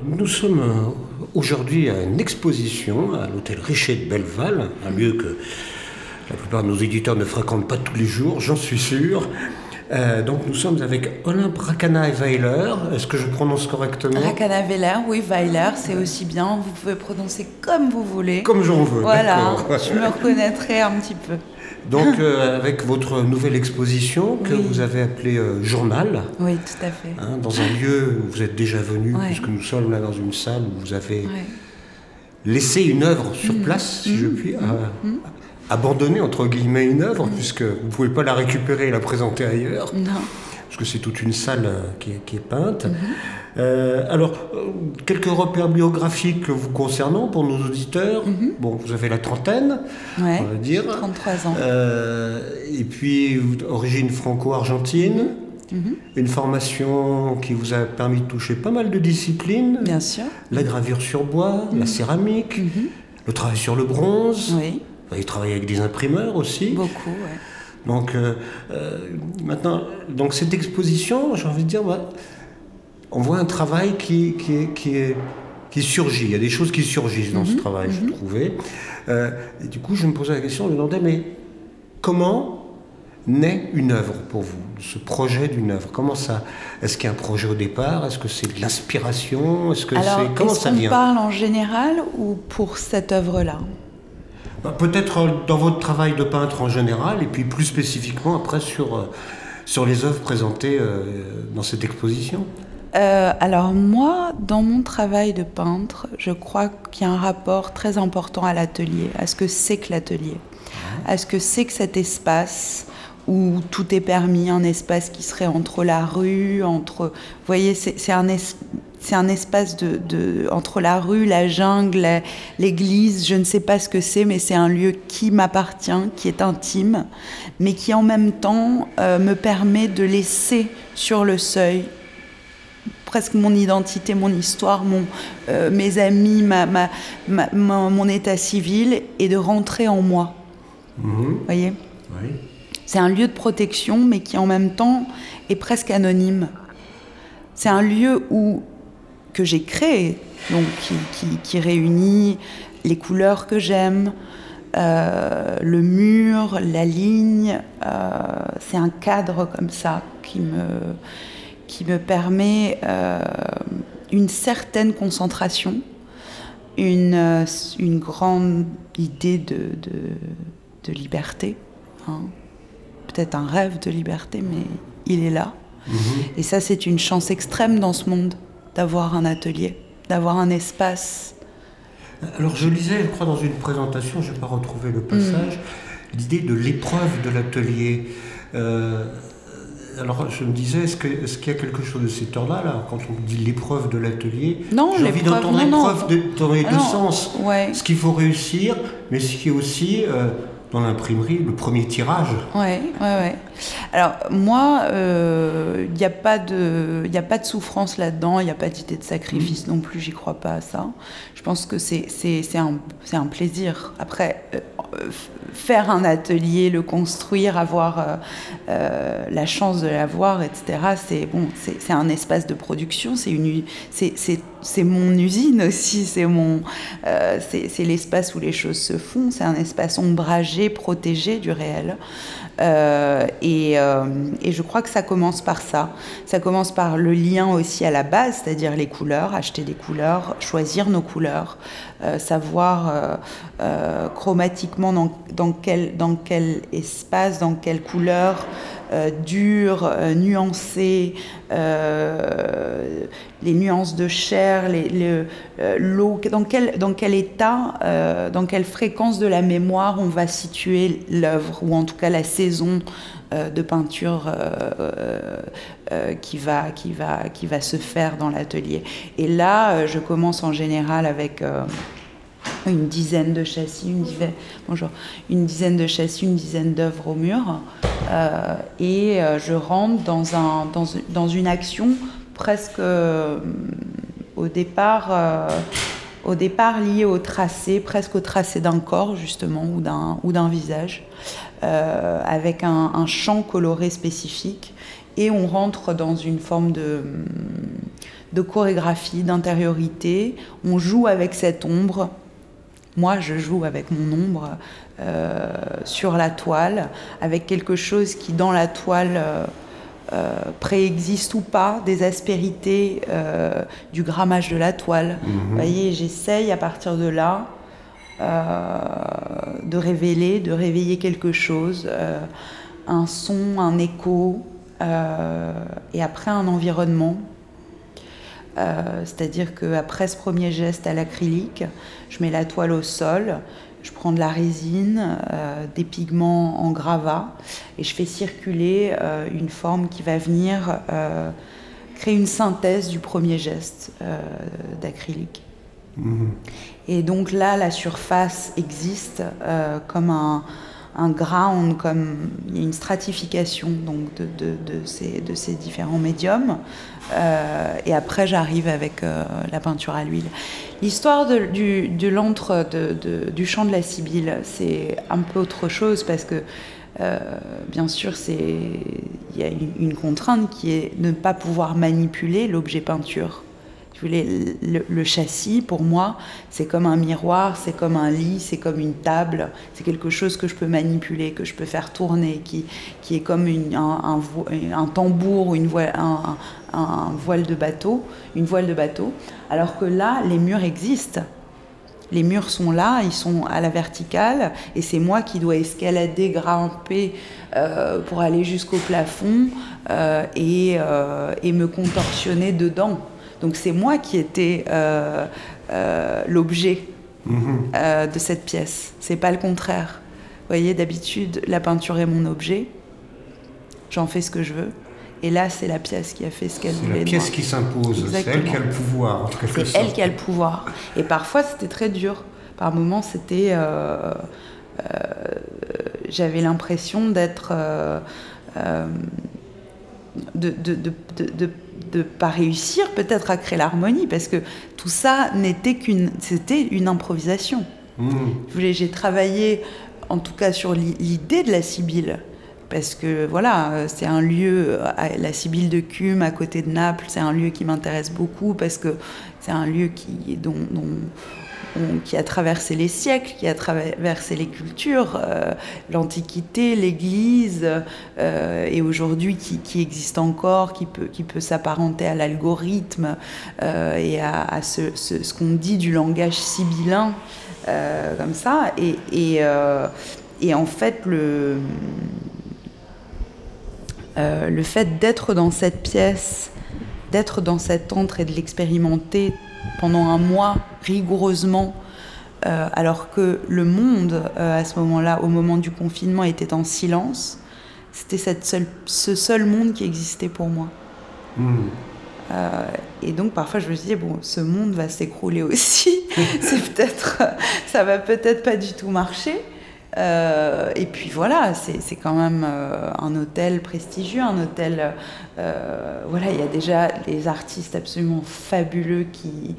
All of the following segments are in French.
Nous sommes aujourd'hui à une exposition à l'hôtel Richer de Belleval, un lieu que la plupart de nos éditeurs ne fréquentent pas tous les jours, j'en suis sûr. Donc nous sommes avec Olympe Rakana-Weiler. Est-ce que je prononce correctement? Rakana-Weiler, oui, Weiler, c'est aussi bien. Vous pouvez prononcer comme vous voulez. Comme j'en veux, voilà, d'accord. Je me reconnaîtrai un petit peu. Donc avec votre nouvelle exposition que vous avez appelée Journal. Oui, tout à fait. Dans un lieu où vous êtes déjà venu, puisque nous sommes là dans une salle où vous avez laissé une œuvre sur place, si je puis, abandonner entre guillemets une œuvre, puisque vous ne pouvez pas la récupérer et la présenter ailleurs. Non. Parce que c'est toute une salle qui est peinte. Alors, quelques repères biographiques vous concernant pour nos auditeurs. Bon, vous avez la trentaine, on va dire. 33 ans. Et puis, origine franco-argentine. Une formation qui vous a permis de toucher pas mal de disciplines. Bien sûr. La gravure sur bois, la céramique, le travail sur le bronze. Oui. Vous avez travaillé avec des imprimeurs aussi. Beaucoup, oui. Donc, maintenant, donc cette exposition, j'ai envie de dire, on voit un travail qui surgit. Il y a des choses qui surgissent dans ce travail, je trouvais. Et du coup, je me posais la question, je me demandais, mais comment naît une œuvre pour vous, ce projet d'une œuvre? Comment ça? Est-ce qu'il y a un projet au départ? Est-ce que c'est de l'inspiration? Comment ça vient? Est-ce qu'on parle en général ou pour cette œuvre-là? Peut-être dans votre travail de peintre en général, et puis plus spécifiquement après sur les œuvres présentées dans cette exposition. Alors moi, dans mon travail de peintre, je crois qu'il y a un rapport très important à l'atelier, à ce que c'est que l'atelier, à ce que c'est que cet espace où tout est permis, un espace qui serait entre la rue, vous voyez, c'est un espace entre la rue, la jungle, l'église, je ne sais pas ce que c'est, mais c'est un lieu qui m'appartient, qui est intime, mais qui en même temps me permet de laisser sur le seuil presque mon identité, mon histoire, mes amis, mon état civil, et de rentrer en moi. Vous voyez ? Oui. C'est un lieu de protection, mais qui en même temps est presque anonyme. C'est un lieu que j'ai créé, donc qui réunit les couleurs que j'aime, le mur, la ligne. C'est un cadre comme ça qui me permet une certaine concentration, une grande idée de liberté. Peut-être un rêve de liberté, mais il est là. Et ça, c'est une chance extrême dans ce monde, d'avoir un atelier, d'avoir un espace. Alors je lisais, je crois, dans une présentation, je n'ai pas retrouvé le passage, l'idée de l'épreuve de l'atelier. Alors je me disais, est-ce qu'il y a quelque chose de cet ordre-là, là, quand on dit l'épreuve de l'atelier? Non, j'ai envie d'entendre l'épreuve dans les deux sens. Ouais. Ce qu'il faut réussir, mais ce qui est aussi... dans l'imprimerie, le premier tirage. Ouais. Alors moi, il n'y a pas de souffrance là-dedans, il n'y a pas d'idée de sacrifice non plus, j'y crois pas à ça. Je pense que c'est un plaisir. Après, faire un atelier, le construire, avoir la chance de l'avoir, etc. C'est un espace de production, c'est mon usine aussi, c'est l'espace où les choses se font, c'est un espace ombragé, protégé du réel. Et je crois que ça commence par ça. Ça commence par le lien aussi à la base, c'est-à-dire les couleurs, acheter des couleurs, choisir nos couleurs, savoir chromatiquement dans quel espace, dans quelle couleur, dure, nuancée, les nuances de chair, l'eau, dans quel état, dans quelle fréquence de la mémoire on va situer l'œuvre, ou en tout cas la saison de peinture qui va se faire dans l'atelier. Et là, je commence en général avec une dizaine de châssis, une dizaine d'œuvres au mur, et je rentre dans une action presque au départ liée au tracé, presque au tracé d'un corps justement, ou d'un visage, avec un champ coloré spécifique, et on rentre dans une forme de chorégraphie, d'intériorité. On joue avec cette ombre. Moi, je joue avec mon ombre sur la toile, avec quelque chose qui, dans la toile, préexiste ou pas, des aspérités du grammage de la toile. Vous voyez, j'essaye à partir de là de réveiller quelque chose, un son, un écho, et après un environnement. C'est-à-dire qu'après ce premier geste à l'acrylique, je mets la toile au sol, je prends de la résine, des pigments en gravat, et je fais circuler une forme qui va venir créer une synthèse du premier geste d'acrylique. Et donc là, la surface existe comme un ground, comme il y a une stratification donc de ces différents médiums. Et après, j'arrive avec la peinture à l'huile. L'histoire de l'antre du chant de la Sibylle, c'est un peu autre chose parce que, bien sûr, il y a une contrainte qui est de ne pas pouvoir manipuler l'objet peinture. Le châssis, pour moi, c'est comme un miroir, c'est comme un lit, c'est comme une table. C'est quelque chose que je peux manipuler, que je peux faire tourner, qui est comme un tambour ou un voile de bateau, une voile de bateau. Alors que là, les murs existent. Les murs sont là, ils sont à la verticale, et c'est moi qui dois escalader, grimper pour aller jusqu'au plafond et me contorsionner dedans. Donc c'est moi qui étais l'objet de cette pièce. C'est pas le contraire. Vous voyez, d'habitude, la peinture est mon objet. J'en fais ce que je veux. Et là, c'est la pièce qui a fait ce qu'elle voulait. C'est la pièce qui s'impose. Exactement. C'est elle qui a le pouvoir, en quelque sorte. C'est elle qui a le pouvoir. Et parfois, c'était très dur. Par moments, c'était... j'avais l'impression d'être... de pas réussir peut-être à créer l'harmonie, parce que tout ça c'était une improvisation. J'ai travaillé en tout cas sur l'idée de la Sibylle, parce que voilà, c'est un lieu, la Sibylle de Cumes à côté de Naples, c'est un lieu qui m'intéresse beaucoup parce que c'est un lieu qui a traversé les siècles, qui a traversé les cultures, l'Antiquité, l'Église, et aujourd'hui qui existe encore, qui peut s'apparenter à l'algorithme et à ce qu'on dit du langage sibyllin, comme ça. Et en fait, le fait d'être dans cette pièce, d'être dans cet antre et de l'expérimenter pendant un mois rigoureusement, alors que le monde à ce moment-là, au moment du confinement, était en silence, c'était ce seul monde qui existait pour moi. Et donc parfois je me disais bon, ce monde va s'écrouler aussi. Ça va peut-être pas du tout marcher. Et puis voilà, c'est quand même un hôtel prestigieux, un hôtel. Voilà, il y a déjà les artistes absolument fabuleux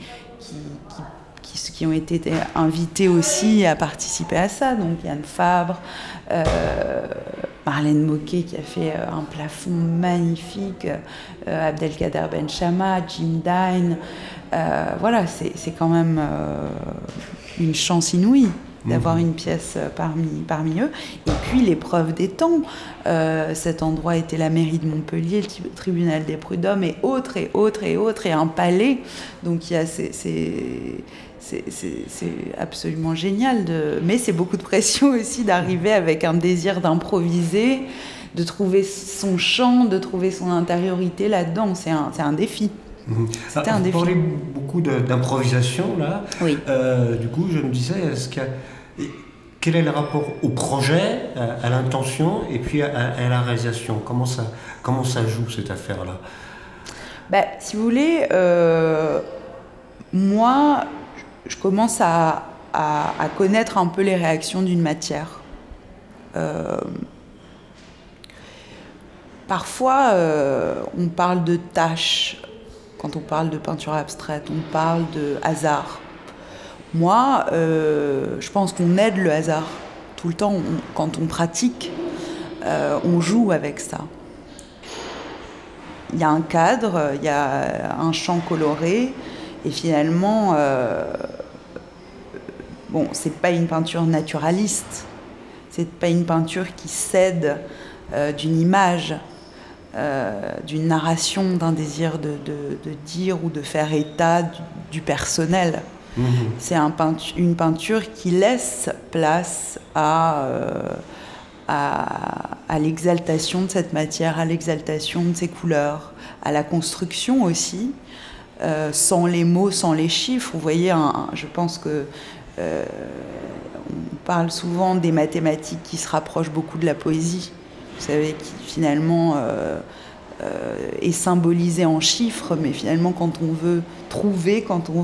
qui ont été invités aussi à participer à ça. Donc Yann Fabre, Marlène Moquet qui a fait un plafond magnifique, Abdelkader Benchama, Jim Dine. Voilà, c'est quand même une chance inouïe d'avoir une pièce parmi eux. Et puis l'épreuve des temps. Cet endroit était la mairie de Montpellier, le tribunal des prud'hommes et autres, et un palais. Donc il y a c'est absolument génial. Mais c'est beaucoup de pression aussi d'arriver avec un désir d'improviser, de trouver son chant, de trouver son intériorité là-dedans. C'est un défi. C'était un défi. Vous parlez beaucoup d'improvisation là. Oui. Du coup, je me disais, quel est le rapport au projet, à l'intention et puis à la réalisation? Comment ça joue cette affaire-là? Si vous voulez, moi, je commence à connaître un peu les réactions d'une matière. Parfois, on parle de tâches. Quand on parle de peinture abstraite, on parle de hasard. Moi, je pense qu'on aide le hasard. Tout le temps, quand on pratique, on joue avec ça. il y a un cadre, il y a un champ coloré, et finalement, c'est pas une peinture naturaliste, c'est pas une peinture qui cède d'une image, d'une narration, d'un désir de dire ou de faire état du personnel. C'est une peinture qui laisse place à l'exaltation de cette matière, à l'exaltation de ses couleurs, à la construction aussi, sans les mots, sans les chiffres. Vous voyez, je pense que on parle souvent des mathématiques qui se rapprochent beaucoup de la poésie. Vous savez, qui finalement est symbolisée en chiffres, mais finalement quand on veut trouver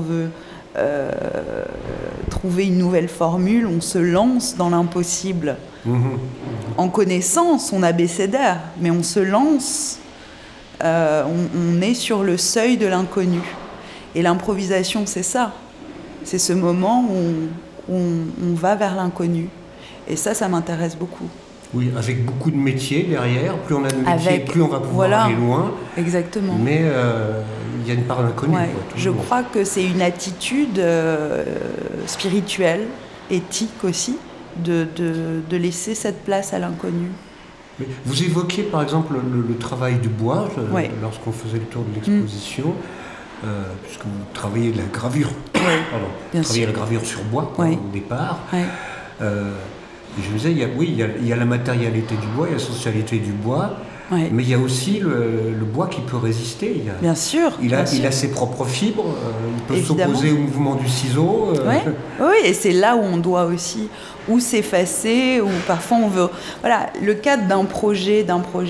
une nouvelle formule, on se lance dans l'impossible. En connaissant son abécédaire, mais on se lance, on est sur le seuil de l'inconnu. Et l'improvisation, c'est ça. C'est ce moment où on va vers l'inconnu. Et ça m'intéresse beaucoup. Oui, avec beaucoup de métiers derrière. Plus on a de métiers, plus on va pouvoir aller loin. Exactement. Mais il y a une part d'inconnu. Ouais, je crois que c'est une attitude spirituelle, éthique aussi, de laisser cette place à l'inconnu. Mais vous évoquiez par exemple le travail du bois lorsqu'on faisait le tour de l'exposition, puisque vous travaillez de la gravure. Vous travaillez la gravure sur bois au départ. Je me disais, il y a la matérialité du bois, il y a la sensualité du bois, mais il y a aussi le bois qui peut résister. Bien sûr. Il a ses propres fibres, il peut s'opposer au mouvement du ciseau. Oui, et c'est là où on doit aussi ou s'effacer, ou parfois on veut... Voilà, le cadre d'un projet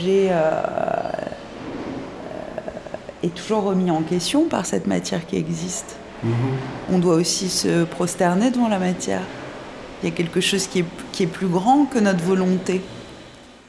est toujours remis en question par cette matière qui existe. On doit aussi se prosterner devant la matière. Il y a quelque chose qui est plus grand que notre volonté.